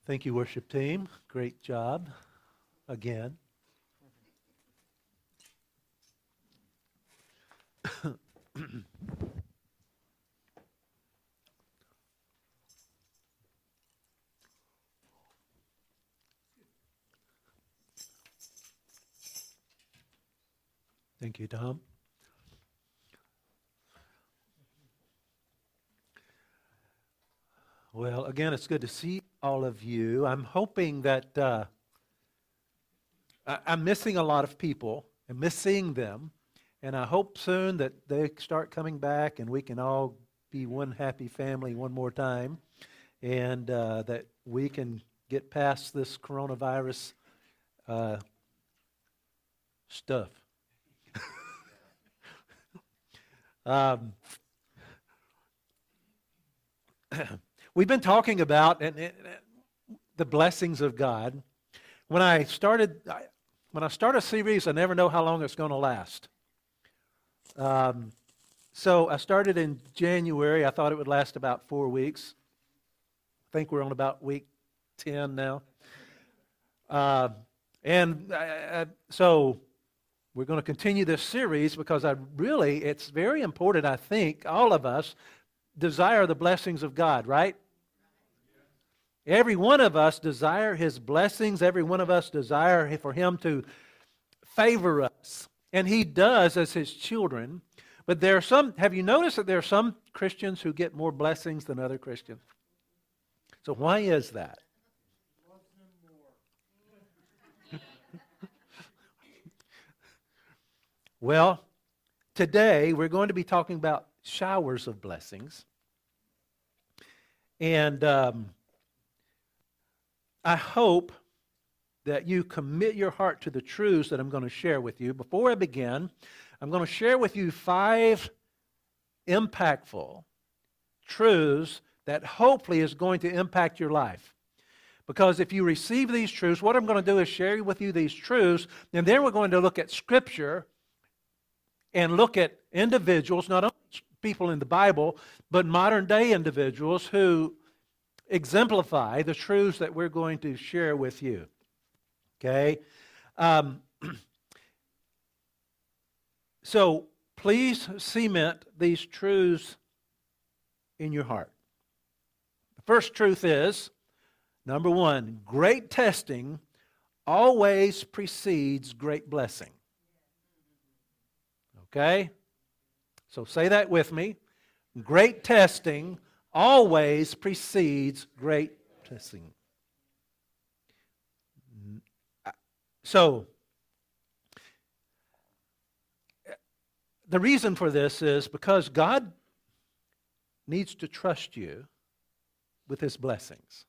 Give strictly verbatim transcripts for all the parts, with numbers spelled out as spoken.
Thank you, worship team. Great job again. Thank you, Tom. Well, again, it's good to see all of you. I'm hoping that uh, I- I'm missing a lot of people and missing them, and I hope soon that they start coming back and we can all be one happy family one more time, and uh, that we can get past this coronavirus uh, stuff. um, we've been talking about and, and, the blessings of God. When I started, I, when I start a series, I never know how long it's going to last. Um, so I started in January. I thought it would last about four weeks. I think we're on about week ten now. Uh, and I, I, so we're going to continue this series because I really, it's very important, I think, all of us desire the blessings of God, right? Every one of us desire His blessings. Every one of us desire for Him to favor us. And He does as His children. But there are some, have you noticed that there are some Christians who get more blessings than other Christians? So why is that? Well, today we're going to be talking about showers of blessings. And um, I hope that you commit your heart to the truths that I'm going to share with you. Before I begin, I'm going to share with you five impactful truths that hopefully is going to impact your life. Because if you receive these truths, what I'm going to do is share with you these truths, and then we're going to look at Scripture and look at individuals, not only people in the Bible, but modern day individuals who exemplify the truths that we're going to share with you. Okay? Um, so please cement these truths in your heart. The first truth is, number one, great testing always precedes great blessing. Okay? So say that with me. Great testing always precedes great blessing. So, the reason for this is because God needs to trust you with His blessings.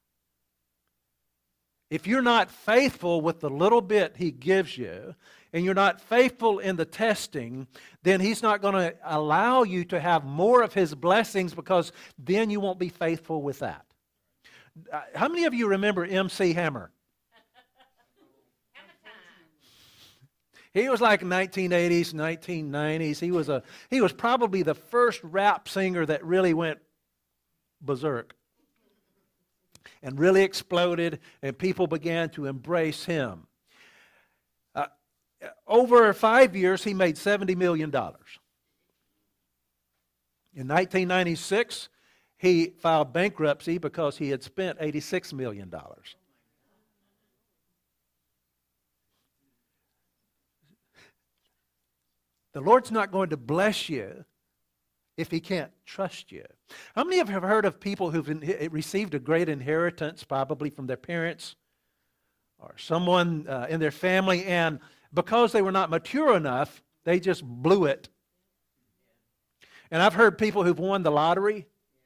If you're not faithful with the little bit He gives you, and you're not faithful in the testing, then He's not going to allow you to have more of His blessings, because then you won't be faithful with that. Uh, how many of you remember M C Hammer? He was like nineteen eighties, nineteen nineties. He was a he was probably the first rap singer that really went berserk and really exploded, and people began to embrace him. Uh, over five years, he made seventy million dollars. In nineteen ninety-six, he filed bankruptcy because he had spent eighty-six million dollars. The Lord's not going to bless you if He can't trust you. How many of you have heard of people who've received a great inheritance, probably from their parents or someone uh, in their family, and because they were not mature enough, they just blew it? And I've heard people who've won the lottery,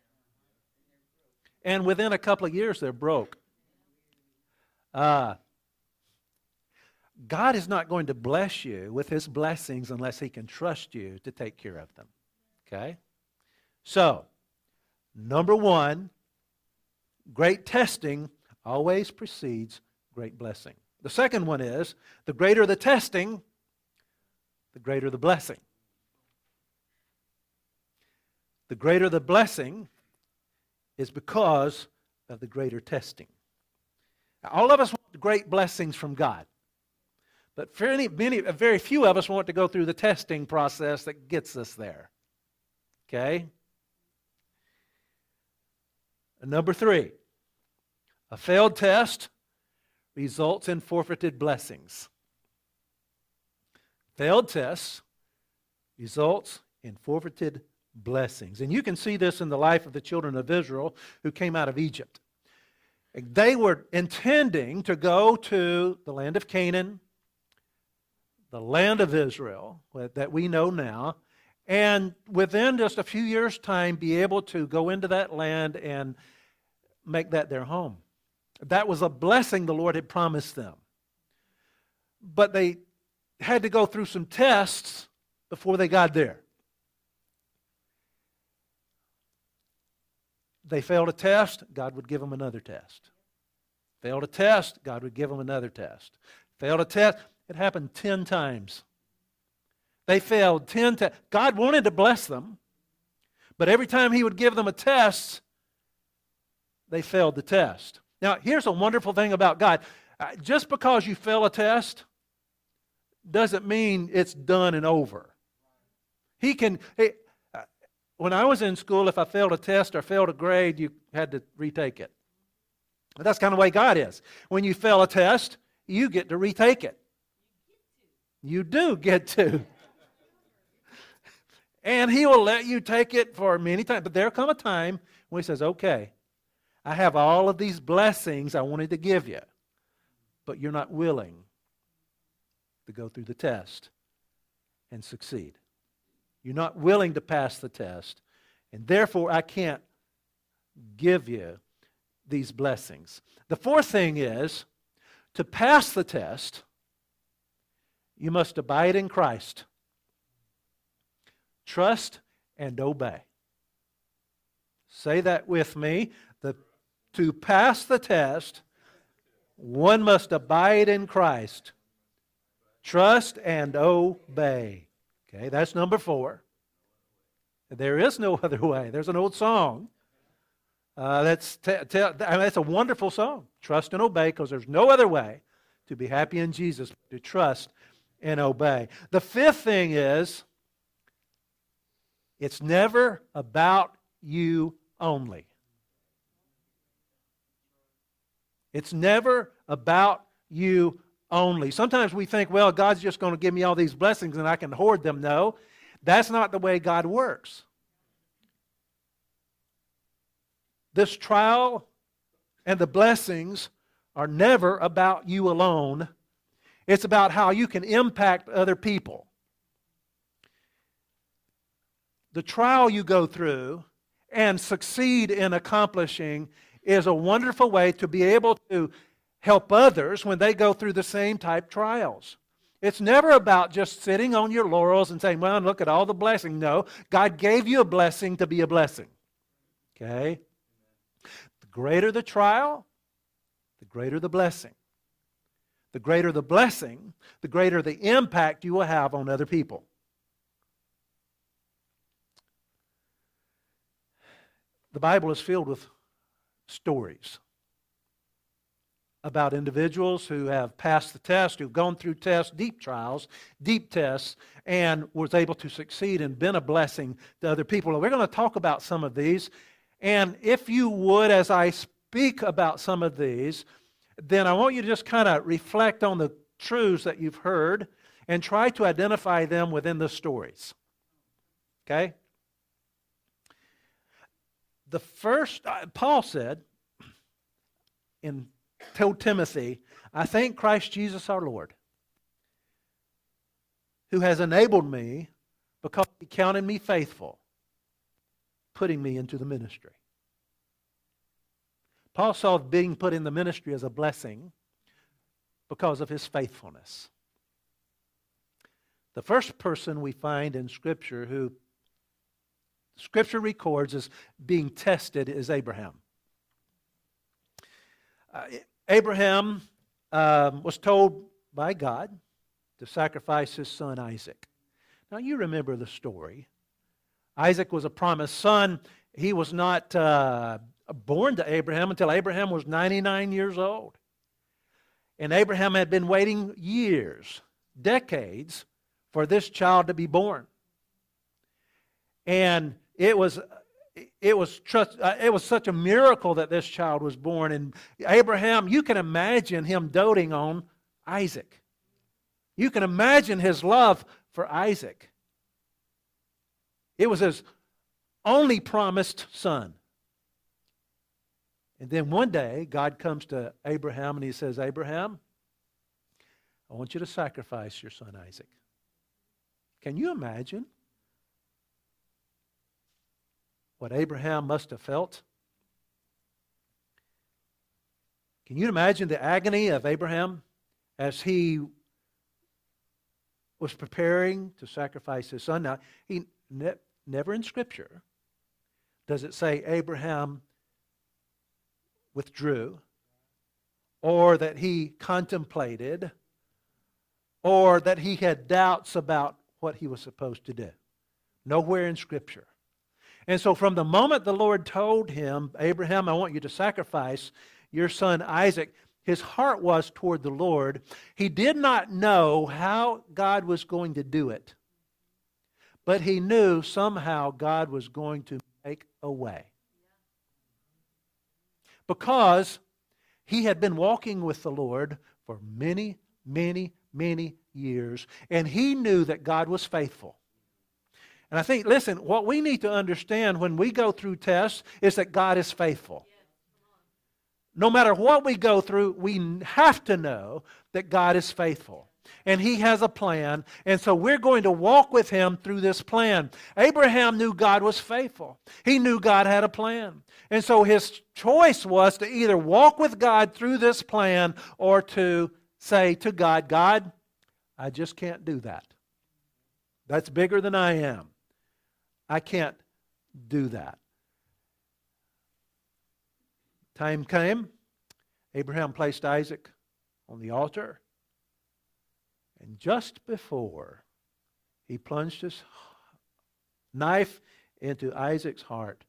and within a couple of years, they're broke. Uh, God is not going to bless you with His blessings unless He can trust you to take care of them. Okay? So, number one, great testing always precedes great blessing. The second one is, the greater the testing, the greater the blessing. The greater the blessing is because of the greater testing. All of us want great blessings from God. But very, many, very few of us want to go through the testing process that gets us there. Okay? And number three, a failed test results in forfeited blessings. Failed tests results in forfeited blessings. And you can see this in the life of the children of Israel who came out of Egypt. They were intending to go to the land of Canaan, the land of Israel that we know now, and within just a few years' time be able to go into that land and make that their home. That was a blessing the Lord had promised them. But they had to go through some tests before they got there. They failed a test, God would give them another test. Failed a test, God would give them another test. Failed a test, it happened ten times. They failed ten times. God wanted to bless them, but every time He would give them a test, they failed the test. Now, here's a wonderful thing about God. Uh, just because you fail a test doesn't mean it's done and over. He can... He, uh, when I was in school, if I failed a test or failed a grade, you had to retake it. But that's kind of the way God is. When you fail a test, you get to retake it. You do get to. And He will let you take it for many times. But there'll come a time when He says, okay, I have all of these blessings I wanted to give you, but you're not willing to go through the test and succeed. You're not willing to pass the test, and therefore I can't give you these blessings. The fourth thing is, to pass the test, you must abide in Christ. Trust and obey. Say that with me. The, to pass the test, one must abide in Christ. Trust and obey. Okay, that's number four. There is no other way. There's an old song. Uh, that's, te- te- I mean, that's a wonderful song. Trust and obey, because there's no other way to be happy in Jesus, to trust and obey. The fifth thing is, it's never about you only. It's never about you only. Sometimes we think, well, God's just going to give me all these blessings and I can hoard them. No, that's not the way God works. This trial and the blessings are never about you alone. It's about how you can impact other people. The trial you go through and succeed in accomplishing is a wonderful way to be able to help others when they go through the same type trials. It's never about just sitting on your laurels and saying, well, look at all the blessing. No, God gave you a blessing to be a blessing. Okay? The greater the trial, the greater the blessing. The greater the blessing, the greater the impact you will have on other people. The Bible is filled with stories about individuals who have passed the test, who've gone through tests, deep trials, deep tests, and was able to succeed and been a blessing to other people. We're going to talk about some of these. And if you would, as I speak about some of these, then I want you to just kind of reflect on the truths that you've heard and try to identify them within the stories. Okay? The first, uh, Paul said, in told Timothy, I thank Christ Jesus our Lord, who has enabled me because He counted me faithful, putting me into the ministry. Paul saw being put in the ministry as a blessing because of his faithfulness. The first person we find in Scripture who Scripture records as being tested is Abraham. Uh, Abraham um, was told by God to sacrifice his son Isaac. Now you remember the story. Isaac was a promised son. He was not uh, born to Abraham until Abraham was ninety-nine years old. And Abraham had been waiting years, decades, for this child to be born. And it was it was trust, uh, it was such a miracle that this child was born. And Abraham, you can imagine him doting on Isaac. You can imagine his love for Isaac. It was his only promised son. And then one day, God comes to Abraham and he says, Abraham, I want you to sacrifice your son Isaac. Can you imagine what Abraham must have felt? Can you imagine the agony of Abraham as he was preparing to sacrifice his son? Now, he ne- never in Scripture does it say Abraham withdrew, or that he contemplated, or that he had doubts about what he was supposed to do. Nowhere in Scripture. And so from the moment the Lord told him, Abraham, I want you to sacrifice your son Isaac, his heart was toward the Lord. He did not know how God was going to do it, but he knew somehow God was going to make a way. Because he had been walking with the Lord for many, many, many years, and he knew that God was faithful. And I think, listen, what we need to understand when we go through tests is that God is faithful. No matter what we go through, we have to know that God is faithful. And He has a plan, and so we're going to walk with Him through this plan. Abraham knew God was faithful. He knew God had a plan. And so his choice was to either walk with God through this plan or to say to God, God, I just can't do that. That's bigger than I am. I can't do that. Time came. Abraham placed Isaac on the altar. And just before he plunged his knife into Isaac's heart,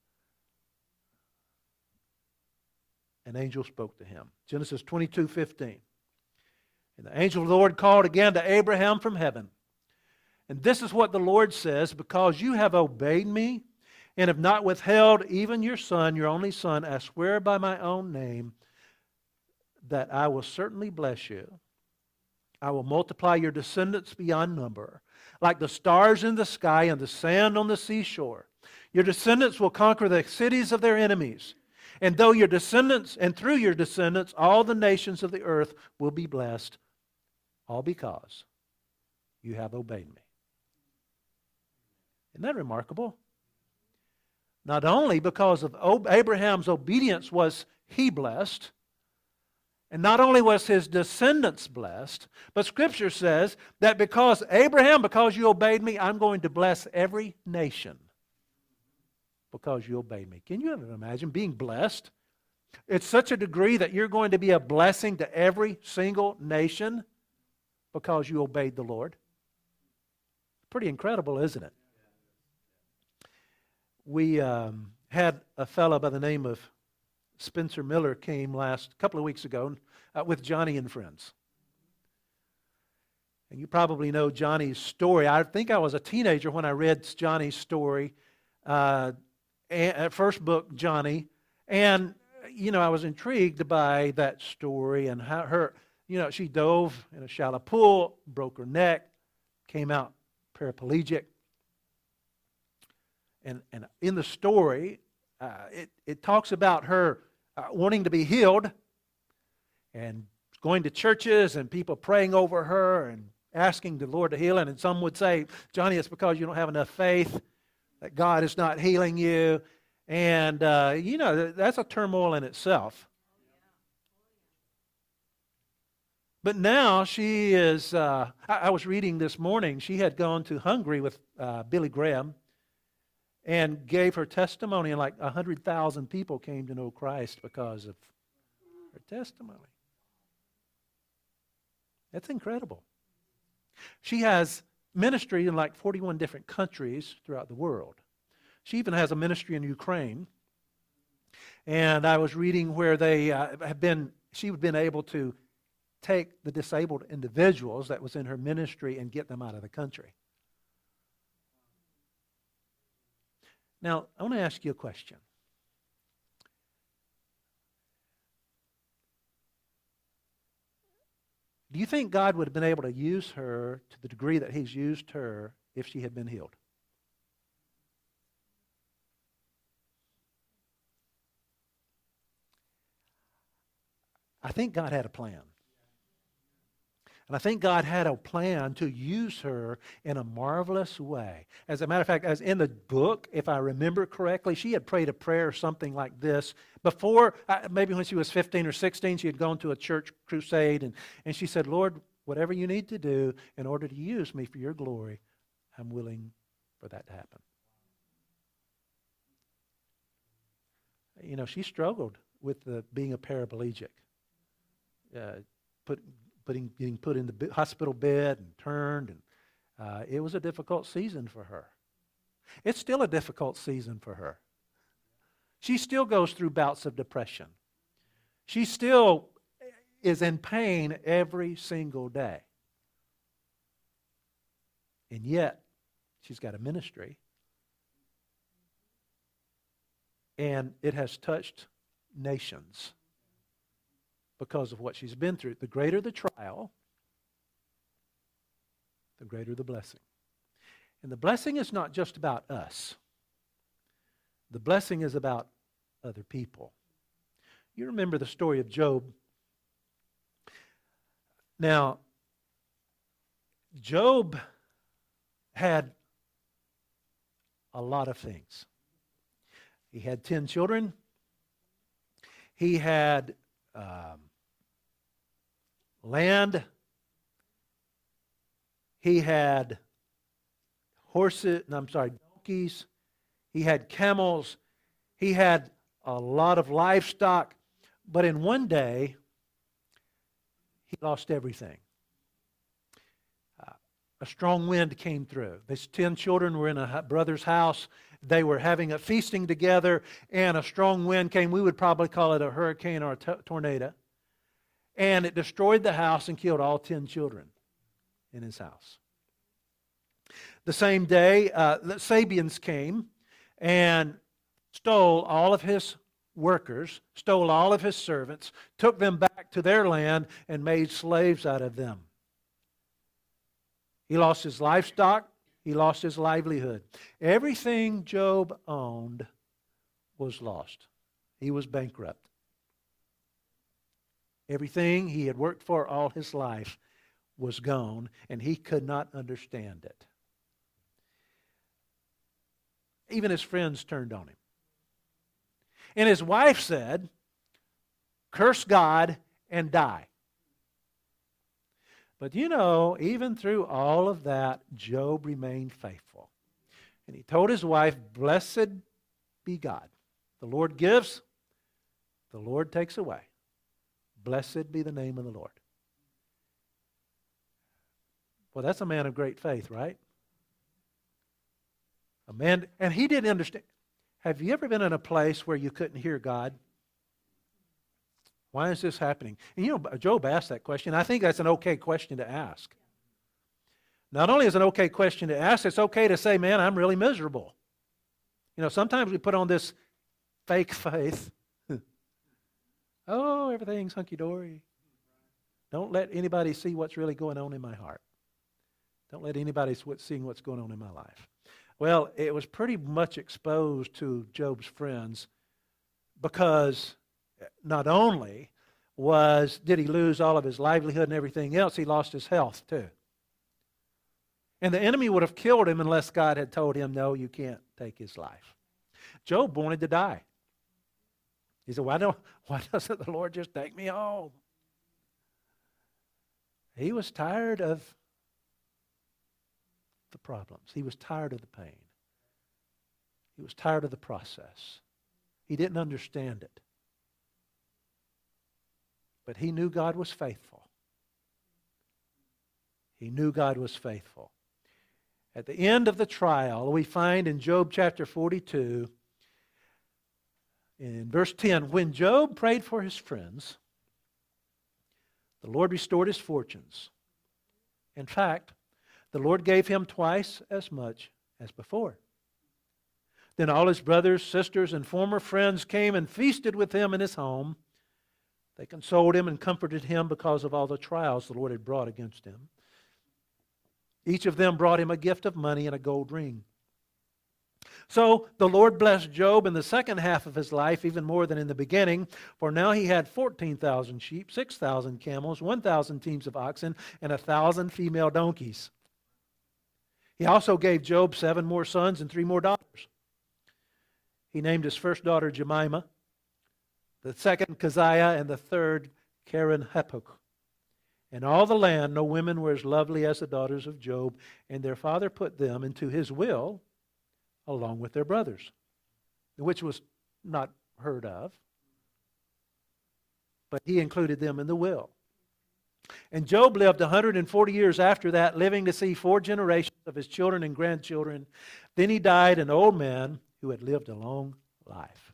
an angel spoke to him. Genesis twenty-two fifteen. And the angel of the Lord called again to Abraham from heaven. And this is what the Lord says, because you have obeyed me and have not withheld even your son, your only son, I swear by my own name that I will certainly bless you. I will multiply your descendants beyond number, like the stars in the sky and the sand on the seashore. Your descendants will conquer the cities of their enemies. And though your descendants, and through your descendants, all the nations of the earth will be blessed, all because you have obeyed me. Isn't that remarkable? Not only because of Abraham's obedience was he blessed, and not only was his descendants blessed, but Scripture says that because Abraham, because you obeyed me, I'm going to bless every nation because you obeyed me. Can you ever imagine being blessed? It's such a degree that you're going to be a blessing to every single nation because you obeyed the Lord. Pretty incredible, isn't it? We um, had a fellow by the name of Spencer Miller came last couple of weeks ago uh, with Johnny and Friends. And you probably know Johnny's story. I think I was a teenager when I read Johnny's story, uh, at first book, Johnny. And, you know, I was intrigued by that story and how her, you know, she dove in a shallow pool, broke her neck, came out paraplegic. And, and in the story, uh, it, it talks about her uh, wanting to be healed and going to churches and people praying over her and asking the Lord to heal her. And some would say, Johnny, it's because you don't have enough faith, that God is not healing you. And, uh, you know, that's a turmoil in itself. But now she is, uh, I, I was reading this morning, she had gone to Hungary with uh, Billy Graham and gave her testimony, and like one hundred thousand people came to know Christ because of her testimony. That's incredible. She has ministry in like forty-one different countries throughout the world. She even has a ministry in Ukraine. And I was reading where they uh, have been, she had been able to take the disabled individuals that was in her ministry and get them out of the country. Now, I want to ask you a question. Do you think God would have been able to use her to the degree that He's used her if she had been healed? I think God had a plan. And I think God had a plan to use her in a marvelous way. As a matter of fact, as in the book, if I remember correctly, she had prayed a prayer something like this. Before, uh, maybe when she was fifteen or sixteen, she had gone to a church crusade, and, and she said, Lord, whatever you need to do in order to use me for your glory, I'm willing for that to happen. You know, she struggled with the, being a paraplegic. Uh, put, putting, getting put in the hospital bed and turned, and uh, it was a difficult season for her. It's still a difficult season for her. She still goes through bouts of depression. She still is in pain every single day. And yet, she's got a ministry, and it has touched nations because of what she's been through. The greater the trial, the greater the blessing. And the blessing is not just about us. The blessing is about other people. You remember the story of Job. Now, Job had a lot of things. He had ten children. He had um, land. He had horses, no, I'm sorry, donkeys. He had camels. He had a lot of livestock. But in one day, he lost everything. Uh, a strong wind came through. These ten children were in a brother's house. They were having a feasting together, and a strong wind came. We would probably call it a hurricane or a t- tornado. And it destroyed the house and killed all ten children in his house. The same day, uh, the Sabians came and stole all of his workers, stole all of his servants, took them back to their land, and made slaves out of them. He lost his livestock. He lost his livelihood. Everything Job owned was lost. He was bankrupt. Everything he had worked for all his life was gone, and he could not understand it. Even his friends turned on him. And his wife said, "Curse God and die." But you know, even through all of that, Job remained faithful. And he told his wife, "Blessed be God. The Lord gives, the Lord takes away. Blessed be the name of the Lord." Well, that's a man of great faith, right? A man, and he didn't understand. Have you ever been in a place where you couldn't hear God? Why is this happening? And you know, Job asked that question. I think that's an okay question to ask. Not only is it an okay question to ask, it's okay to say, man, I'm really miserable. You know, sometimes we put on this fake faith. Oh, everything's hunky-dory. Don't let anybody see what's really going on in my heart. Don't let anybody see what's going on in my life. Well, it was pretty much exposed to Job's friends because not only was did he lose all of his livelihood and everything else, he lost his health too. And the enemy would have killed him unless God had told him, no, you can't take his life. Job wanted to die. He said, why, don't, why doesn't the Lord just take me home? He was tired of the problems. He was tired of the pain. He was tired of the process. He didn't understand it. But he knew God was faithful. He knew God was faithful. At the end of the trial, we find in Job chapter forty-two, in verse ten, when Job prayed for his friends, the Lord restored his fortunes. In fact, the Lord gave him twice as much as before. Then all his brothers, sisters, and former friends came and feasted with him in his home. They consoled him and comforted him because of all the trials the Lord had brought against him. Each of them brought him a gift of money and a gold ring. So the Lord blessed Job in the second half of his life even more than in the beginning, for now he had fourteen thousand sheep, six thousand camels, one thousand teams of oxen, and one thousand female donkeys. He also gave Job seven more sons and three more daughters. He named his first daughter Jemimah, the second Keziah, and the third Keren-happuch. In all the land no women were as lovely as the daughters of Job, and their father put them into his will along with their brothers, which was not heard of, but he included them in the will. And Job lived one hundred forty years after that, living to see four generations of his children and grandchildren. Then he died an old man who had lived a long life.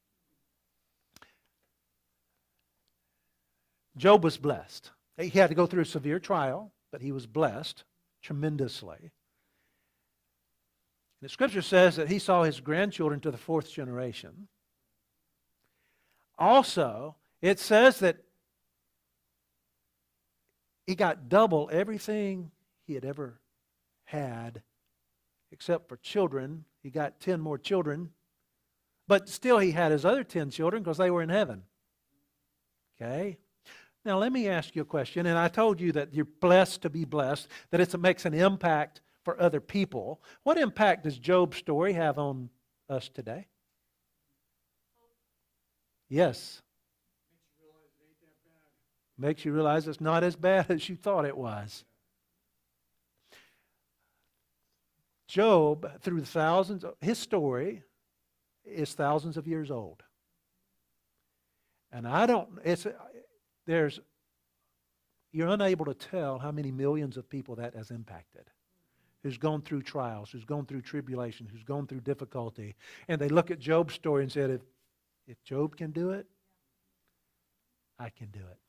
Job was blessed. He had to go through a severe trial, but he was blessed tremendously. The Scripture says that he saw his grandchildren to the fourth generation. Also, it says that he got double everything he had ever had, except for children. He got ten more children, but still he had his other ten children because they were in heaven. Okay? Now let me ask you a question, and I told you that you're blessed to be blessed, that it makes an impact for other people. What impact does Job's story have on us today? Yes. Makes you realize it's not as bad as you thought it was. Job, through thousands, his story is thousands of years old. And I don't, it's, there's, you're unable to tell how many millions of people that has impacted. Who's gone through trials, who's gone through tribulation, who's gone through difficulty. And they look at Job's story and said, if, if Job can do it, I can do it.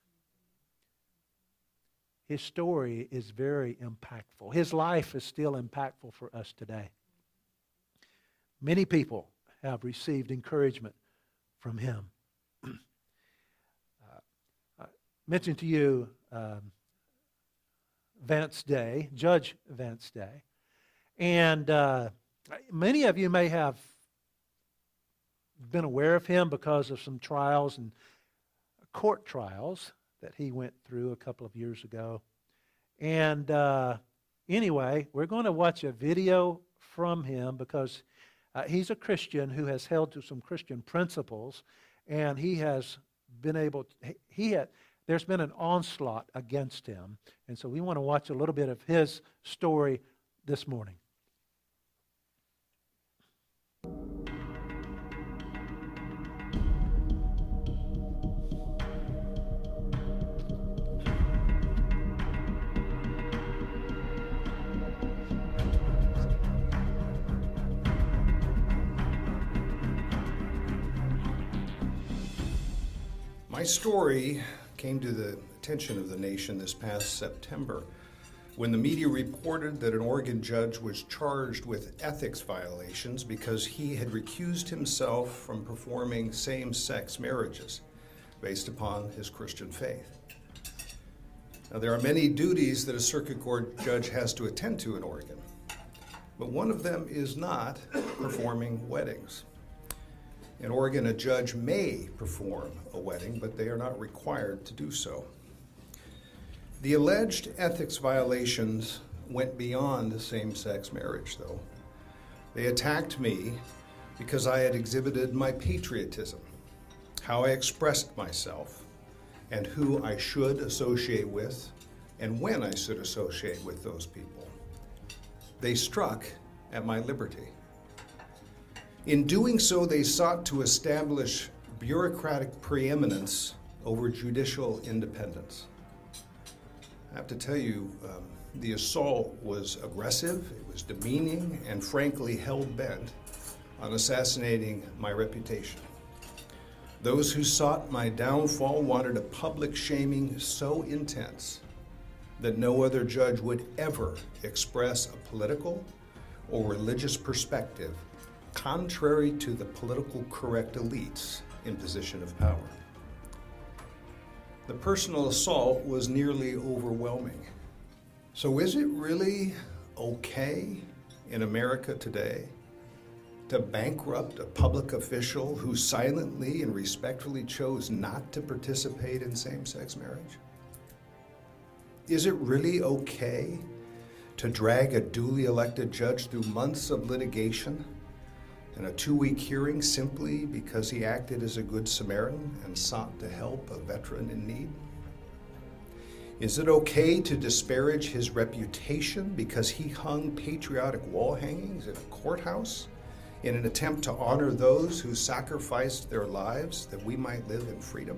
His story is very impactful. His life is still impactful for us today. Many people have received encouragement from him. uh, I mentioned to you um, Vance Day, Judge Vance Day. And uh, many of you may have been aware of him because of some trials and court trials that he went through a couple of years ago. And uh, anyway, we're going to watch a video from him because uh, he's a Christian who has held to some Christian principles, and he has been able to, he had, there's been an onslaught against him. And so we want to watch a little bit of his story this morning. My story came to the attention of the nation this past September when the media reported that an Oregon judge was charged with ethics violations because he had recused himself from performing same-sex marriages based upon his Christian faith. Now, there are many duties that a circuit court judge has to attend to in Oregon, but one of them is not performing weddings. In Oregon, a judge may perform a wedding, but they are not required to do so. The alleged ethics violations went beyond same-sex marriage, though. They attacked me because I had exhibited my patriotism, how I expressed myself, and who I should associate with, and when I should associate with those people. They struck at my liberty. In doing so, they sought to establish bureaucratic preeminence over judicial independence. I have to tell you, um, the assault was aggressive, it was demeaning, and frankly hell-bent on assassinating my reputation. Those who sought my downfall wanted a public shaming so intense that no other judge would ever express a political or religious perspective contrary to the political correct elites in position of power. The personal assault was nearly overwhelming. So is it really okay in America today to bankrupt a public official who silently and respectfully chose not to participate in same-sex marriage? Is it really okay to drag a duly elected judge through months of litigation and a two-week hearing simply because he acted as a good Samaritan and sought to help a veteran in need? Is it okay to disparage his reputation because he hung patriotic wall hangings in a courthouse in an attempt to honor those who sacrificed their lives that we might live in freedom?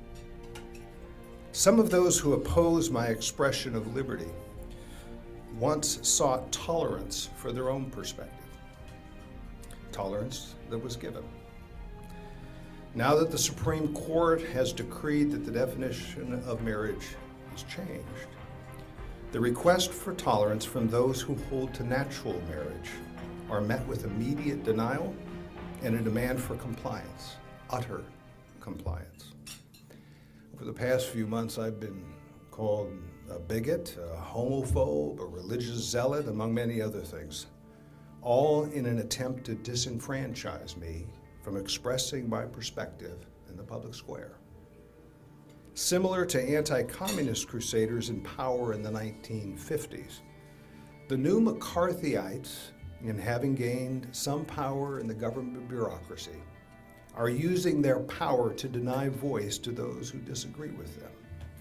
Some of those who oppose my expression of liberty once sought tolerance for their own perspective. Tolerance that was given. Now that the Supreme Court has decreed that the definition of marriage is changed, the request for tolerance from those who hold to natural marriage are met with immediate denial and a demand for compliance, utter compliance. Over the past few months, I've been called a bigot, a homophobe, a religious zealot, among many other things, all in an attempt to disenfranchise me from expressing my perspective in the public square. Similar to anti-communist crusaders in power in the nineteen fifties, the new McCarthyites, in having gained some power in the government bureaucracy, are using their power to deny voice to those who disagree with them.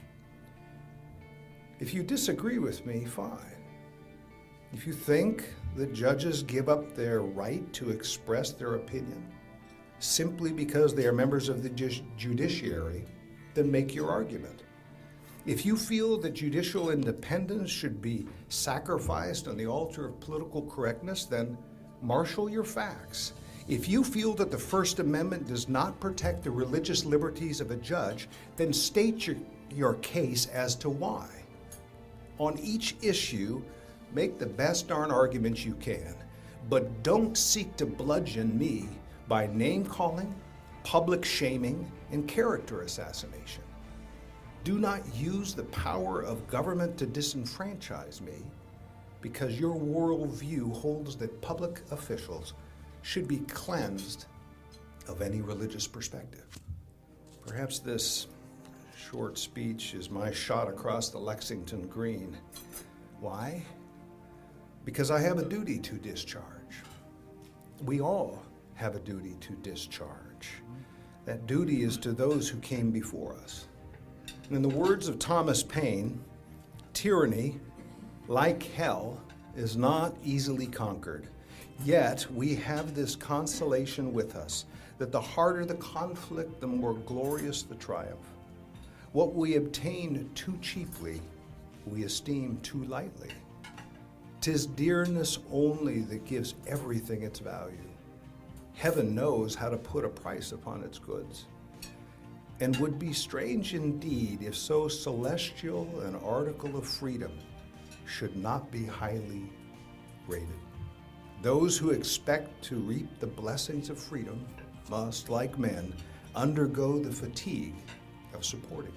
If you disagree with me, fine. If you think that judges give up their right to express their opinion simply because they are members of the ju- judiciary, then make your argument. If you feel that judicial independence should be sacrificed on the altar of political correctness, then marshal your facts. If you feel that the First Amendment does not protect the religious liberties of a judge, then state your, your case as to why. On each issue, make the best darn arguments you can, but don't seek to bludgeon me by name-calling, public shaming, and character assassination. Do not use the power of government to disenfranchise me because your worldview holds that public officials should be cleansed of any religious perspective. Perhaps this short speech is my shot across the Lexington Green. Why? Because I have a duty to discharge. We all have a duty to discharge. That duty is to those who came before us. And in the words of Thomas Paine, tyranny, like hell, is not easily conquered. Yet we have this consolation with us, that the harder the conflict, the more glorious the triumph. What we obtain too cheaply, we esteem too lightly. 'Tis dearness only that gives everything its value. Heaven knows how to put a price upon its goods, and would be strange indeed if so celestial an article of freedom should not be highly rated. Those who expect to reap the blessings of freedom must, like men, undergo the fatigue of supporting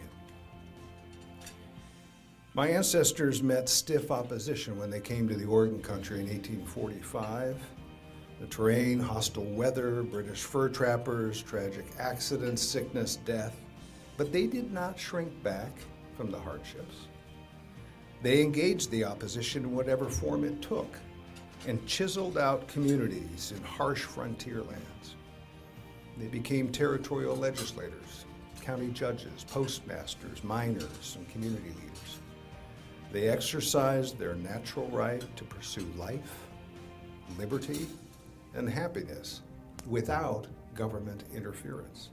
it. My ancestors met stiff opposition when they came to the Oregon country in eighteen forty-five. The terrain, hostile weather, British fur trappers, tragic accidents, sickness, death. But they did not shrink back from the hardships. They engaged the opposition in whatever form it took and chiseled out communities in harsh frontier lands. They became territorial legislators, county judges, postmasters, miners, and community leaders. They exercised their natural right to pursue life, liberty, and happiness without government interference.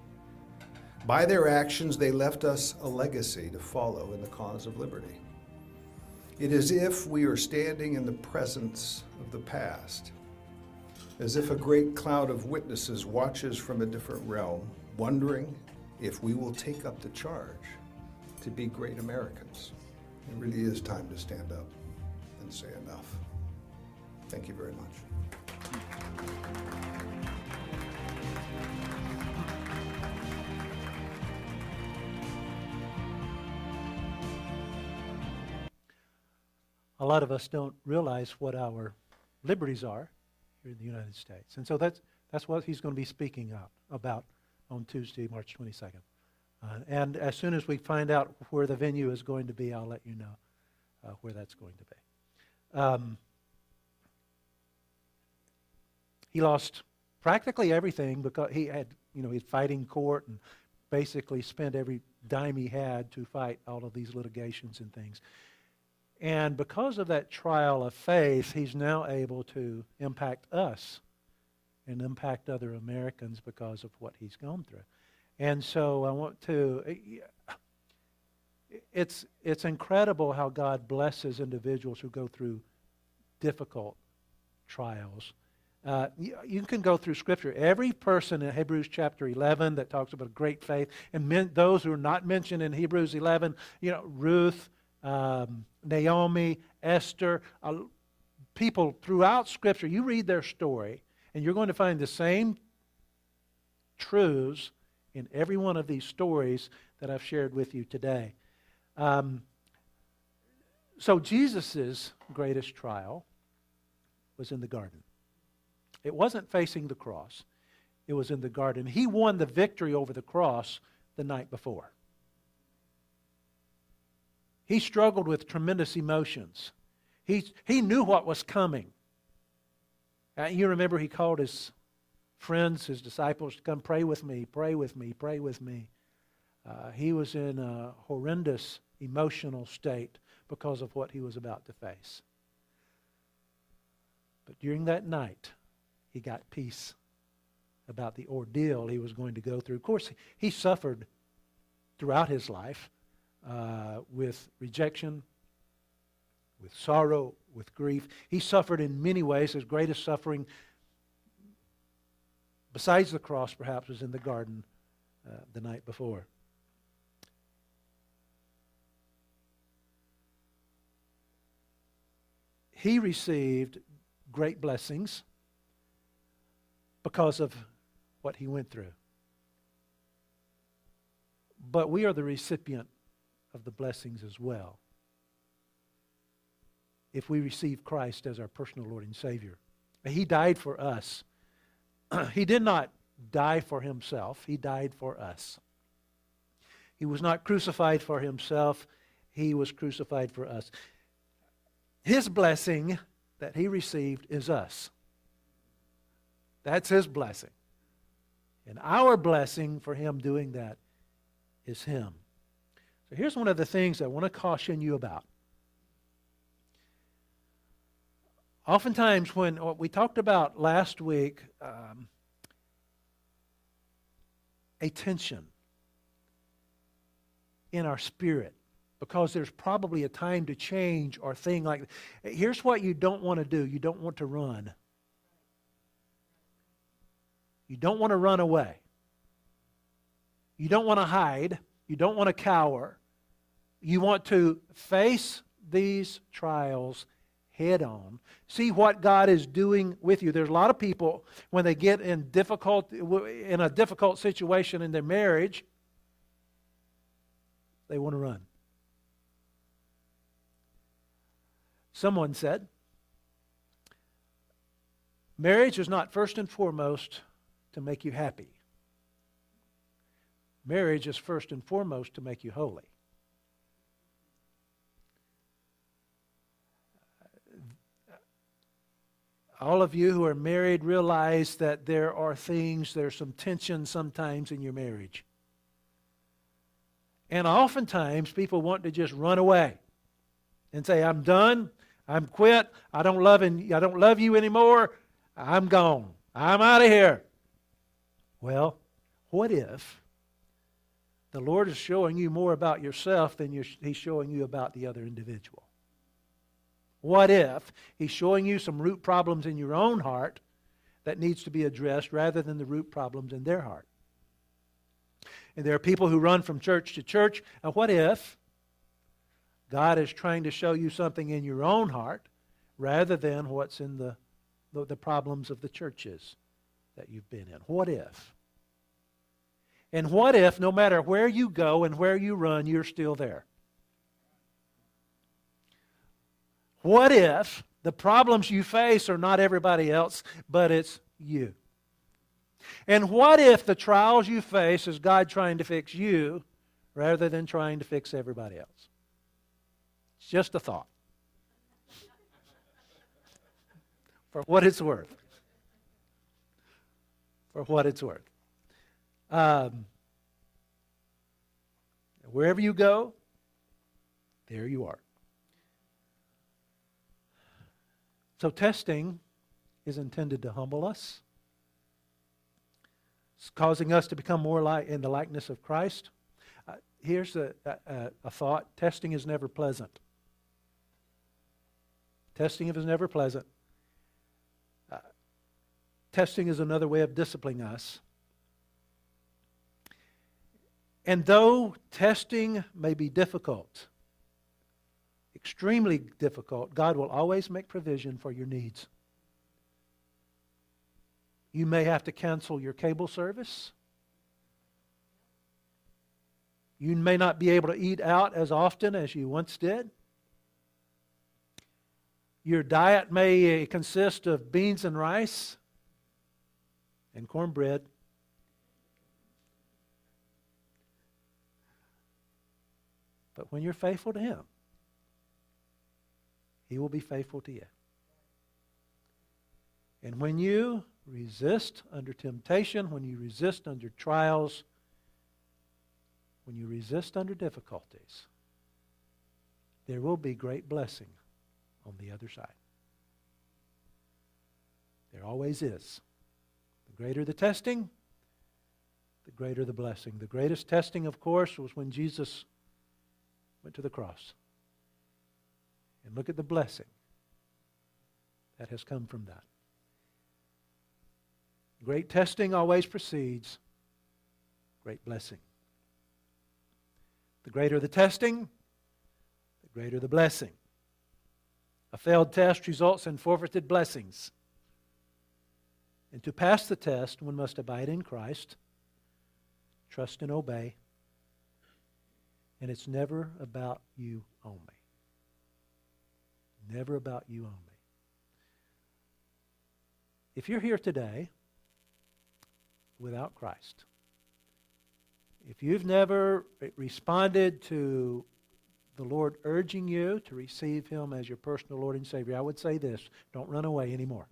By their actions, they left us a legacy to follow in the cause of liberty. It is as if we are standing in the presence of the past, as if a great cloud of witnesses watches from a different realm wondering if we will take up the charge to be great Americans. It really is time to stand up and say enough. Thank you very much. A lot of us don't realize what our liberties are here in the United States. And so that's, that's what he's going to be speaking out about on Tuesday, March twenty-second. Uh, and as soon as we find out where the venue is going to be, I'll let you know uh, where that's going to be. Um, he lost practically everything because he had, you know, he's fighting court and basically spent every dime he had to fight all of these litigations and things. And because of that trial of faith, he's now able to impact us and impact other Americans because of what he's gone through. And so I want to, it's, it's incredible how God blesses individuals who go through difficult trials. Uh, you, you can go through Scripture. Every person in Hebrews chapter eleven that talks about great faith, and men, those who are not mentioned in Hebrews eleven, you know, Ruth, um, Naomi, Esther, uh, people throughout Scripture, you read their story, and you're going to find the same truths in every one of these stories that I've shared with you today. Um, so Jesus' greatest trial was in the garden. It wasn't facing the cross. It was in the garden. He won the victory over the cross the night before. He struggled with tremendous emotions. He, he knew what was coming. Uh, you remember he called his friends, his disciples, to come pray with me, pray with me, pray with me. Uh, he was in a horrendous emotional state because of what he was about to face. But during that night, he got peace about the ordeal he was going to go through. Of course, he suffered throughout his life uh, with rejection, with sorrow, with grief. He suffered in many ways. His greatest suffering, besides the cross perhaps, was in the garden uh, the night before. He received great blessings because of what he went through. But we are the recipient of the blessings as well, if we receive Christ as our personal Lord and Savior. He died for us. He did not die for himself. He died for us. He was not crucified for himself. He was crucified for us. His blessing that he received is us. That's his blessing. And our blessing for him doing that is him. So here's one of the things I want to caution you about. Oftentimes when what we talked about last week, um, a tension in our spirit, because there's probably a time to change or thing like that. Here's what you don't want to do. You don't want to run. You don't want to run away. You don't want to hide. You don't want to cower. You want to face these trials head on. See what God is doing with you. There's a lot of people, when they get in difficult in a difficult situation in their marriage, they want to run. Someone said, marriage is not first and foremost to make you happy. Marriage is first and foremost to make you holy. All of you who are married realize that there are things, there's some tension sometimes in your marriage. And oftentimes people want to just run away and say, I'm done, I'm quit, I don't love and I don't love you anymore, I'm gone, I'm out of here. Well, what if the Lord is showing you more about yourself than you're, He's showing you about the other individual? What if He's showing you some root problems in your own heart that needs to be addressed rather than the root problems in their heart? And there are people who run from church to church. And what if God is trying to show you something in your own heart rather than what's in the, the, the problems of the churches that you've been in? What if? And what if, no matter where you go and where you run, you're still there? What if the problems you face are not everybody else, but it's you? And what if the trials you face is God trying to fix you rather than trying to fix everybody else? It's just a thought. For what it's worth. For what it's worth. Um, wherever you go, there you are. So testing is intended to humble us. It's causing us to become more like in the likeness of Christ. Uh, here's a, a, a thought. Testing is never pleasant. Testing is never pleasant. Uh, testing is another way of disciplining us. And though testing may be difficult, extremely difficult, God will always make provision for your needs. You may have to cancel your cable service. You may not be able to eat out as often as you once did. Your diet may consist of beans and rice and cornbread. But when you're faithful to Him, He will be faithful to you. And when you resist under temptation, when you resist under trials, when you resist under difficulties, there will be great blessing on the other side. There always is. The greater the testing, the greater the blessing. The greatest testing, of course, was when Jesus went to the cross. And look at the blessing that has come from that. Great testing always precedes great blessing. The greater the testing, the greater the blessing. A failed test results in forfeited blessings. And to pass the test, one must abide in Christ, trust and obey. And it's never about you only. Never about you only. If you're here today without Christ, if you've never responded to the Lord urging you to receive Him as your personal Lord and Savior, I would say this: don't run away anymore.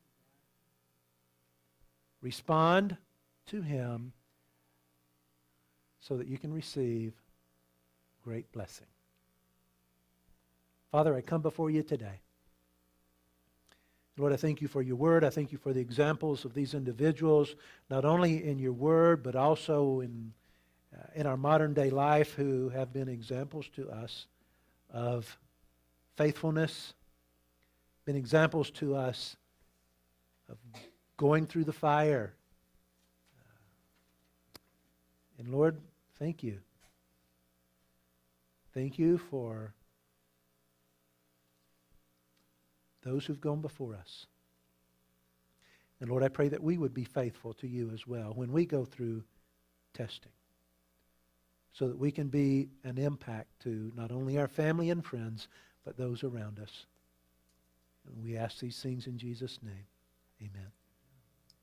Respond to Him so that you can receive great blessing. Father, I come before you today. Lord, I thank you for your word. I thank you for the examples of these individuals, not only in your word, but also in, uh, in our modern day life, who have been examples to us of faithfulness, been examples to us of going through the fire. And Lord, thank you. Thank you for those who've gone before us. And Lord, I pray that we would be faithful to you as well when we go through testing, so that we can be an impact to not only our family and friends, but those around us. And we ask these things in Jesus' name. Amen.